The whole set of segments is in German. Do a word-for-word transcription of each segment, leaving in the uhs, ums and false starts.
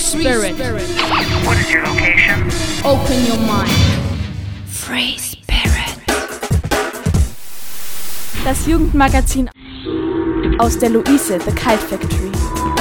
Spirit. What is your location? Open your mind. Free Spirit. Das Jugendmagazin aus der Luise, The Kite Factory.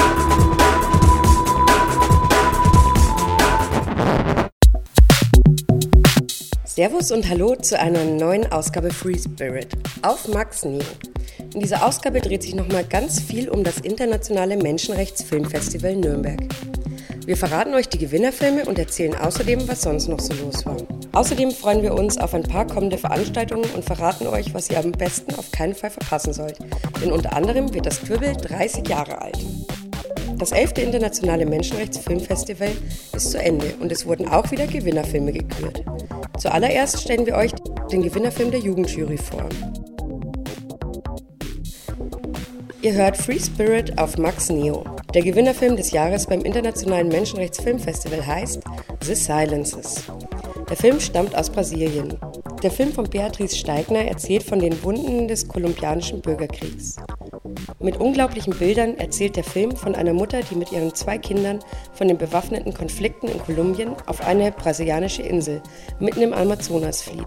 Servus und Hallo zu einer neuen Ausgabe Free Spirit auf Max Neo. In dieser Ausgabe dreht sich nochmal ganz viel um das internationale Menschenrechtsfilmfestival Nürnberg. Wir verraten euch die Gewinnerfilme und erzählen außerdem, was sonst noch so los war. Außerdem freuen wir uns auf ein paar kommende Veranstaltungen und verraten euch, was ihr am besten auf keinen Fall verpassen sollt. Denn unter anderem wird das Twirbel dreißig Jahre alt. Das elfte internationale Menschenrechtsfilmfestival ist zu Ende und es wurden auch wieder Gewinnerfilme gekürt. Zuallererst stellen wir euch den Gewinnerfilm der Jugendjury vor. Ihr hört Free Spirit auf Max Neo. Der Gewinnerfilm des Jahres beim Internationalen Menschenrechtsfilmfestival heißt The Silences. Der Film stammt aus Brasilien. Der Film von Beatrice Steigner erzählt von den Wunden des kolumbianischen Bürgerkriegs. Mit unglaublichen Bildern erzählt der Film von einer Mutter, die mit ihren zwei Kindern von den bewaffneten Konflikten in Kolumbien auf eine brasilianische Insel mitten im Amazonas flieht.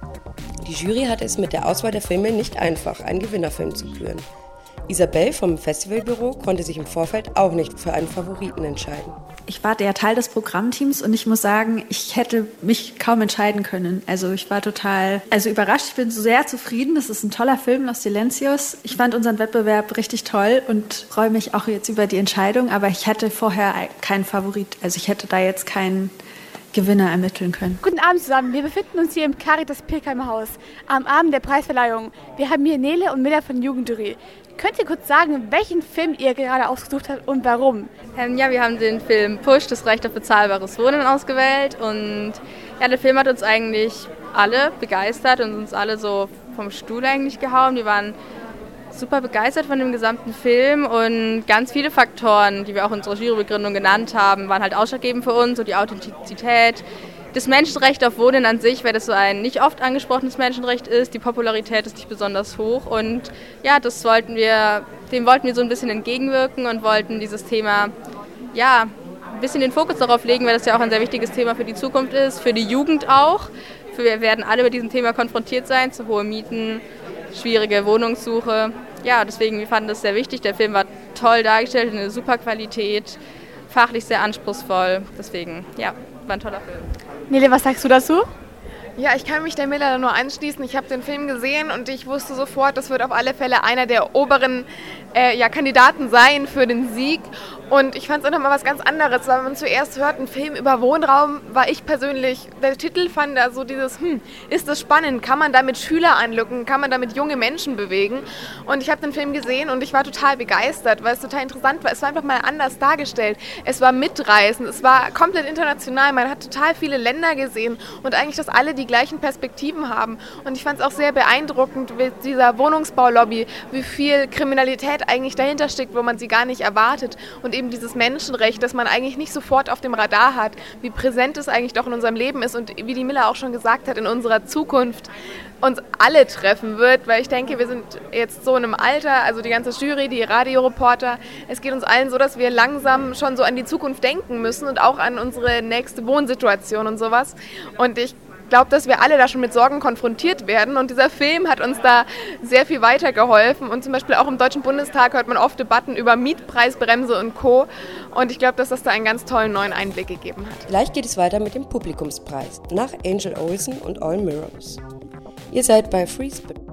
Die Jury hatte es mit der Auswahl der Filme nicht einfach, einen Gewinnerfilm zu küren. Isabel vom Festivalbüro konnte sich im Vorfeld auch nicht für einen Favoriten entscheiden. Ich war der Teil des Programmteams und ich muss sagen, ich hätte mich kaum entscheiden können. Also ich war total also überrascht. Ich bin sehr zufrieden. Das ist ein toller Film, Los Silencios. Ich fand unseren Wettbewerb richtig toll und freue mich auch jetzt über die Entscheidung. Aber ich hatte vorher keinen Favorit. Also ich hätte da jetzt keinen Gewinner ermitteln können. Guten Abend zusammen. Wir befinden uns hier im Caritas Pirkheimer Haus am Abend der Preisverleihung. Wir haben hier Nele und Miller von Jugendjury. Könnt ihr kurz sagen, welchen Film ihr gerade ausgesucht habt und warum? Ähm, ja, wir haben den Film Push, das Recht auf bezahlbares Wohnen ausgewählt und ja, der Film hat uns eigentlich alle begeistert und uns alle so vom Stuhl eigentlich gehauen. Wir waren super begeistert von dem gesamten Film und ganz viele Faktoren, die wir auch in unserer Jurybegründung genannt haben, waren halt ausschlaggebend für uns, so die Authentizität, das Menschenrecht auf Wohnen an sich, weil das so ein nicht oft angesprochenes Menschenrecht ist, die Popularität ist nicht besonders hoch und ja, das wollten wir, dem wollten wir so ein bisschen entgegenwirken und wollten dieses Thema ja, ein bisschen den Fokus darauf legen, weil das ja auch ein sehr wichtiges Thema für die Zukunft ist, für die Jugend auch. Wir werden alle mit diesem Thema konfrontiert sein, zu hohe Mieten, schwierige Wohnungssuche. Ja, deswegen, wir fanden das sehr wichtig. Der Film war toll dargestellt, eine super Qualität, fachlich sehr anspruchsvoll. Deswegen, ja, war ein toller Film. Nele, was sagst du dazu? Ja, ich kann mich der Miller nur anschließen. Ich habe den Film gesehen und ich wusste sofort, das wird auf alle Fälle einer der oberen äh, ja, Kandidaten sein für den Sieg. Und ich fand es auch nochmal was ganz anderes, weil man zuerst hört, ein Film über Wohnraum, war ich persönlich, der Titel fand da so dieses, hm, ist das spannend, kann man damit Schüler anlocken, kann man damit junge Menschen bewegen? Und ich habe den Film gesehen und ich war total begeistert, weil es total interessant war. Es war einfach mal anders dargestellt, es war mitreißend, es war komplett international, man hat total viele Länder gesehen und eigentlich, dass alle die gleichen Perspektiven haben. Und ich fand es auch sehr beeindruckend mit dieser Wohnungsbaulobby, wie viel Kriminalität eigentlich dahinter steckt, wo man sie gar nicht erwartet. Und eben dieses Menschenrecht, das man eigentlich nicht sofort auf dem Radar hat, wie präsent es eigentlich doch in unserem Leben ist und wie die Miller auch schon gesagt hat, in unserer Zukunft uns alle treffen wird, weil ich denke, wir sind jetzt so in einem Alter, also die ganze Jury, die Radioreporter, es geht uns allen so, dass wir langsam schon so an die Zukunft denken müssen und auch an unsere nächste Wohnsituation und sowas. Und ich Ich glaube, dass wir alle da schon mit Sorgen konfrontiert werden und dieser Film hat uns da sehr viel weitergeholfen und zum Beispiel auch im Deutschen Bundestag hört man oft Debatten über Mietpreisbremse und Co. Und ich glaube, dass das da einen ganz tollen neuen Einblick gegeben hat. Gleich geht es weiter mit dem Publikumspreis nach Angel Olsen und All Mirrors. Ihr seid bei Free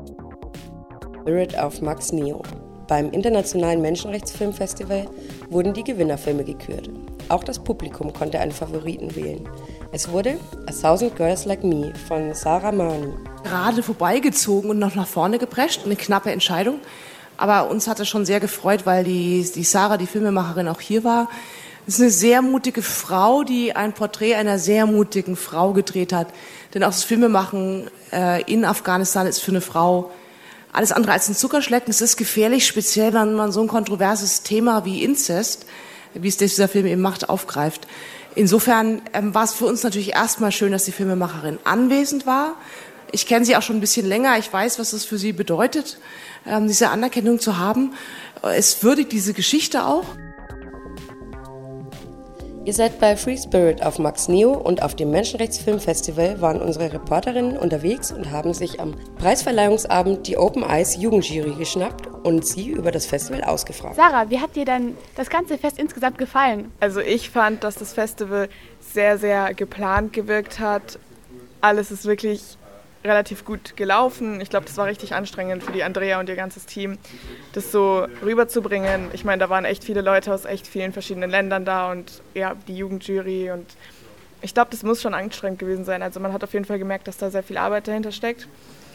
Spirit auf Max Neo. Beim Internationalen Menschenrechtsfilmfestival wurden die Gewinnerfilme gekürt. Auch das Publikum konnte einen Favoriten wählen. Es wurde A Thousand Girls Like Me von Sarah Marni. Gerade vorbeigezogen und noch nach vorne geprescht, eine knappe Entscheidung. Aber uns hat es schon sehr gefreut, weil die, die Sarah, die Filmemacherin, auch hier war. Es ist eine sehr mutige Frau, die ein Porträt einer sehr mutigen Frau gedreht hat. Denn auch das Filmemachen äh, in Afghanistan ist für eine Frau alles andere als ein Zuckerschlecken. Es ist gefährlich, speziell wenn man so ein kontroverses Thema wie Inzest, wie es dieser Film eben macht, aufgreift. Insofern ähm, war es für uns natürlich erstmal schön, dass die Filmemacherin anwesend war. Ich kenne sie auch schon ein bisschen länger. Ich weiß, was es für sie bedeutet, ähm, diese Anerkennung zu haben. Es würdigt diese Geschichte auch. Ihr seid bei Free Spirit auf Max Neo und auf dem Menschenrechtsfilmfestival waren unsere Reporterinnen unterwegs und haben sich am Preisverleihungsabend die Open Eyes Jugendjury geschnappt und sie über das Festival ausgefragt. Sarah, wie hat dir dann das ganze Fest insgesamt gefallen? Also ich fand, dass das Festival sehr, sehr geplant gewirkt hat. Alles ist wirklich relativ gut gelaufen. Ich glaube, das war richtig anstrengend für die Andrea und ihr ganzes Team, das so rüberzubringen. Ich meine, da waren echt viele Leute aus echt vielen verschiedenen Ländern da und ja, die Jugendjury und ich glaube, das muss schon anstrengend gewesen sein. Also man hat auf jeden Fall gemerkt, dass da sehr viel Arbeit dahinter steckt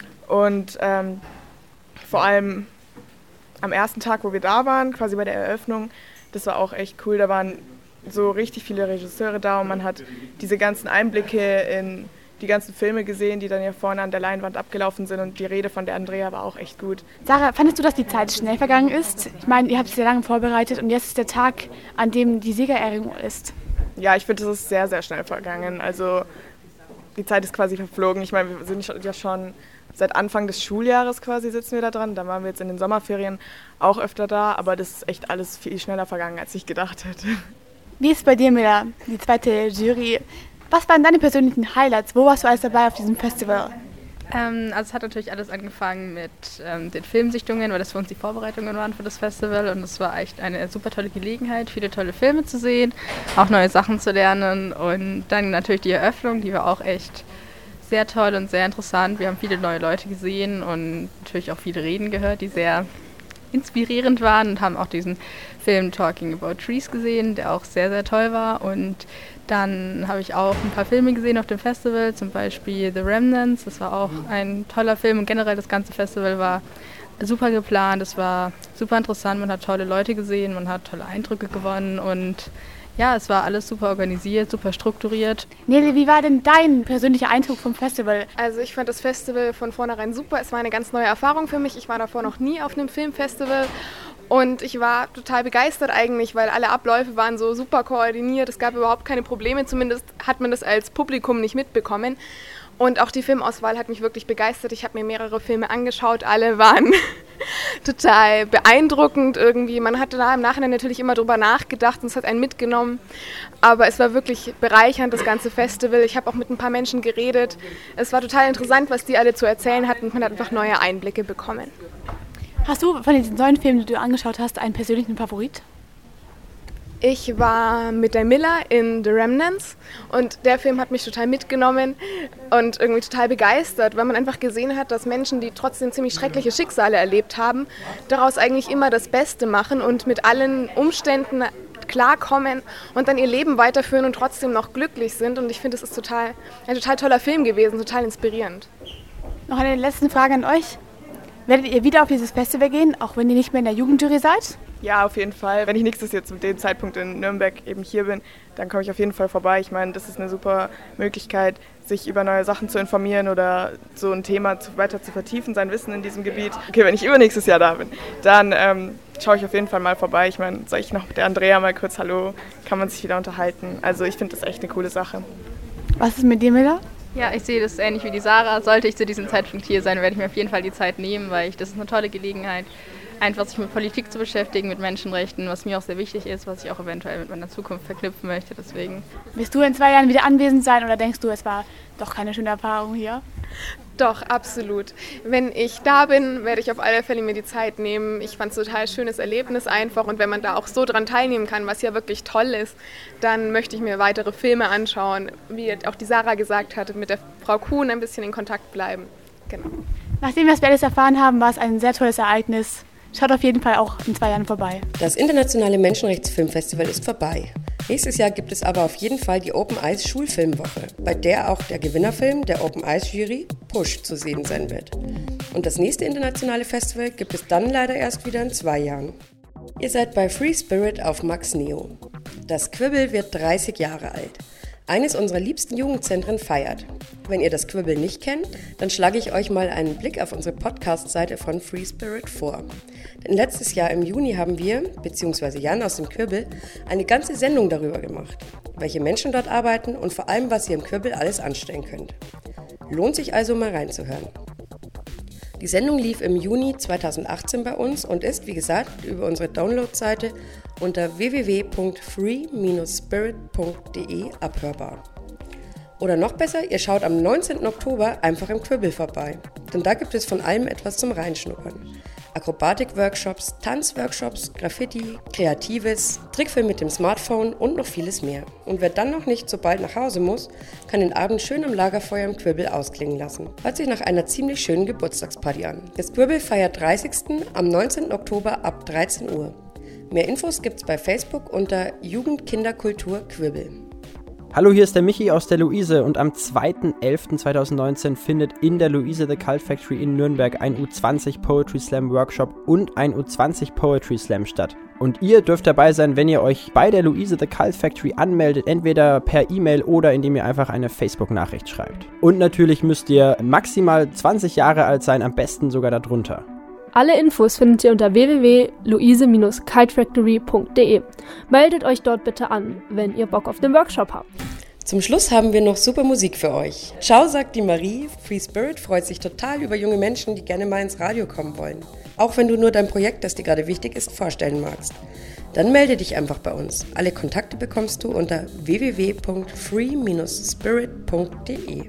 und ähm, vor allem am ersten Tag, wo wir da waren, quasi bei der Eröffnung, das war auch echt cool. Da waren so richtig viele Regisseure da und man hat diese ganzen Einblicke in die ganzen Filme gesehen, die dann ja vorne an der Leinwand abgelaufen sind und die Rede von der Andrea war auch echt gut. Sarah, fandest du, dass die Zeit schnell vergangen ist? Ich meine, ihr habt es sehr lange vorbereitet und jetzt ist der Tag, an dem die Siegerehrung ist. Ja, ich finde, es ist sehr, sehr schnell vergangen. Also die Zeit ist quasi verflogen. Ich meine, wir sind ja schon seit Anfang des Schuljahres quasi sitzen wir da dran. Da waren wir jetzt in den Sommerferien auch öfter da, aber das ist echt alles viel schneller vergangen, als ich gedacht hätte. Wie ist es bei dir, Mila, die zweite Jury? Was waren deine persönlichen Highlights? Wo warst du alles dabei auf diesem Festival? Ähm, also es hat natürlich alles angefangen mit ähm, den Filmsichtungen, weil das für uns die Vorbereitungen waren für das Festival und es war echt eine super tolle Gelegenheit, viele tolle Filme zu sehen, auch neue Sachen zu lernen und dann natürlich die Eröffnung, die war auch echt sehr toll und sehr interessant. Wir haben viele neue Leute gesehen und natürlich auch viele Reden gehört, die sehr inspirierend waren und haben auch diesen Film Talking About Trees gesehen, der auch sehr, sehr toll war und dann habe ich auch ein paar Filme gesehen auf dem Festival, zum Beispiel The Remnants, das war auch ein toller Film und generell das ganze Festival war super geplant, es war super interessant, man hat tolle Leute gesehen, man hat tolle Eindrücke gewonnen und ja, es war alles super organisiert, super strukturiert. Nele, wie war denn dein persönlicher Eindruck vom Festival? Also ich fand das Festival von vornherein super, es war eine ganz neue Erfahrung für mich, ich war davor noch nie auf einem Filmfestival. Und ich war total begeistert eigentlich, weil alle Abläufe waren so super koordiniert. Es gab überhaupt keine Probleme, zumindest hat man das als Publikum nicht mitbekommen. Und auch die Filmauswahl hat mich wirklich begeistert. Ich habe mir mehrere Filme angeschaut, alle waren total beeindruckend irgendwie. Man hatte da im Nachhinein natürlich immer drüber nachgedacht und es hat einen mitgenommen. Aber es war wirklich bereichernd, das ganze Festival. Ich habe auch mit ein paar Menschen geredet. Es war total interessant, was die alle zu erzählen hatten und man hat einfach neue Einblicke bekommen. Hast du von diesen neuen Filmen, die du angeschaut hast, einen persönlichen Favorit? Ich war mit der Miller in The Remnants und der Film hat mich total mitgenommen und irgendwie total begeistert, weil man einfach gesehen hat, dass Menschen, die trotzdem ziemlich schreckliche Schicksale erlebt haben, daraus eigentlich immer das Beste machen und mit allen Umständen klarkommen und dann ihr Leben weiterführen und trotzdem noch glücklich sind. Und ich finde, es ist total, ein total toller Film gewesen, total inspirierend. Noch eine letzte Frage an euch. Werdet ihr wieder auf dieses Festival gehen, auch wenn ihr nicht mehr in der Jugendjury seid? Ja, auf jeden Fall. Wenn ich nächstes Jahr zu dem Zeitpunkt in Nürnberg eben hier bin, dann komme ich auf jeden Fall vorbei. Ich meine, das ist eine super Möglichkeit, sich über neue Sachen zu informieren oder so ein Thema zu, weiter zu vertiefen, sein Wissen in diesem Gebiet. Okay, wenn ich übernächstes Jahr da bin, dann ähm, schaue ich auf jeden Fall mal vorbei. Ich meine, sage ich noch mit der Andrea mal kurz Hallo, kann man sich wieder unterhalten. Also ich finde das echt eine coole Sache. Was ist mit dir, Mila? Ja, ich sehe das ähnlich wie die Sarah. Sollte ich zu diesem Zeitpunkt hier sein, werde ich mir auf jeden Fall die Zeit nehmen, weil ich, das ist eine tolle Gelegenheit, einfach sich mit Politik zu beschäftigen, mit Menschenrechten, was mir auch sehr wichtig ist, was ich auch eventuell mit meiner Zukunft verknüpfen möchte. Deswegen. Wirst du in zwei Jahren wieder anwesend sein oder denkst du, es war doch keine schöne Erfahrung hier? Doch, absolut. Wenn ich da bin, werde ich auf alle Fälle mir die Zeit nehmen. Ich fand es ein total schönes Erlebnis einfach und wenn man da auch so dran teilnehmen kann, was ja wirklich toll ist, dann möchte ich mir weitere Filme anschauen, wie auch die Sarah gesagt hat, mit der Frau Kuhn ein bisschen in Kontakt bleiben. Genau. Nachdem wir alles erfahren haben, war es ein sehr tolles Ereignis. Schaut auf jeden Fall auch in zwei Jahren vorbei. Das internationale Menschenrechtsfilmfestival ist vorbei. Nächstes Jahr gibt es aber auf jeden Fall die Open Eyes Schulfilmwoche, bei der auch der Gewinnerfilm der Open Eyes Jury Push zu sehen sein wird. Und das nächste internationale Festival gibt es dann leider erst wieder in zwei Jahren. Ihr seid bei Free Spirit auf Max Neo. Das Quibbel wird dreißig Jahre alt. Eines unserer liebsten Jugendzentren feiert. Wenn ihr das Quibbel nicht kennt, dann schlage ich euch mal einen Blick auf unsere Podcast-Seite von Free Spirit vor. Denn letztes Jahr im Juni haben wir, beziehungsweise Jan aus dem Quibbel, eine ganze Sendung darüber gemacht, welche Menschen dort arbeiten und vor allem, was ihr im Quibbel alles anstellen könnt. Lohnt sich also mal reinzuhören. Die Sendung lief im Juni zweitausendachtzehn bei uns und ist, wie gesagt, über unsere Download-Seite unter w w w punkt free spirit punkt d e abhörbar. Oder noch besser, ihr schaut am neunzehnten Oktober einfach im Quibbel vorbei, denn da gibt es von allem etwas zum Reinschnuppern. Akrobatik-Workshops, Tanzworkshops, Graffiti, Kreatives, Trickfilm mit dem Smartphone und noch vieles mehr. Und wer dann noch nicht so bald nach Hause muss, kann den Abend schön am Lagerfeuer im Quibbel ausklingen lassen. Hört sich nach einer ziemlich schönen Geburtstagsparty an. Das Quibbel feiert dreißigsten am neunzehnten Oktober ab dreizehn Uhr. Mehr Infos gibt's bei Facebook unter Jugend Kinder Kultur Quibbel. Hallo, hier ist der Michi aus der Luise und am zweiten elften zweitausendneunzehn findet in der Luise The Cult Factory in Nürnberg ein U zwanzig Poetry Slam Workshop und ein U zwanzig Poetry Slam statt. Und ihr dürft dabei sein, wenn ihr euch bei der Luise The Cult Factory anmeldet, entweder per E-Mail oder indem ihr einfach eine Facebook-Nachricht schreibt. Und natürlich müsst ihr maximal zwanzig Jahre alt sein, am besten sogar darunter. Alle Infos findet ihr unter w w w punkt luise Bindestrich cult factory punkt d e. Meldet euch dort bitte an, wenn ihr Bock auf den Workshop habt. Zum Schluss haben wir noch super Musik für euch. Ciao, sagt die Marie. Free Spirit freut sich total über junge Menschen, die gerne mal ins Radio kommen wollen. Auch wenn du nur dein Projekt, das dir gerade wichtig ist, vorstellen magst. Dann melde dich einfach bei uns. Alle Kontakte bekommst du unter w w w punkt free spirit punkt d e.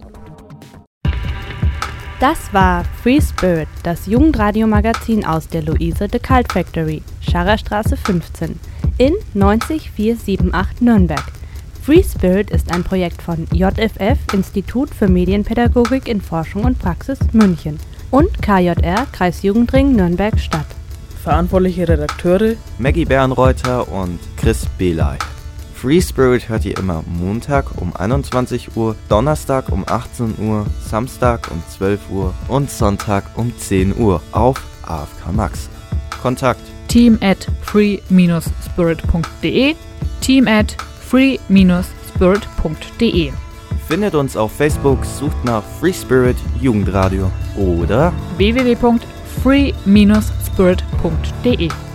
Das war Free Spirit, das Jugendradiomagazin aus der Luise The Cult Factory, Scharrerstraße fünfzehn, in neunzig vierhundertachtzig Nürnberg. Free Spirit ist ein Projekt von J F F, Institut für Medienpädagogik in Forschung und Praxis München, und K J R, Kreisjugendring Nürnberg-Stadt. Verantwortliche Redakteure Maggie Bernreuther und Chris Belay. Free Spirit hört ihr immer Montag um einundzwanzig Uhr, Donnerstag um achtzehn Uhr, Samstag um zwölf Uhr und Sonntag um zehn Uhr auf A F K Max. Kontakt team at free spirit punkt d e, team at free spirit punkt d e. Findet uns auf Facebook, sucht nach Free Spirit Jugendradio oder w w w punkt free spirit punkt d e.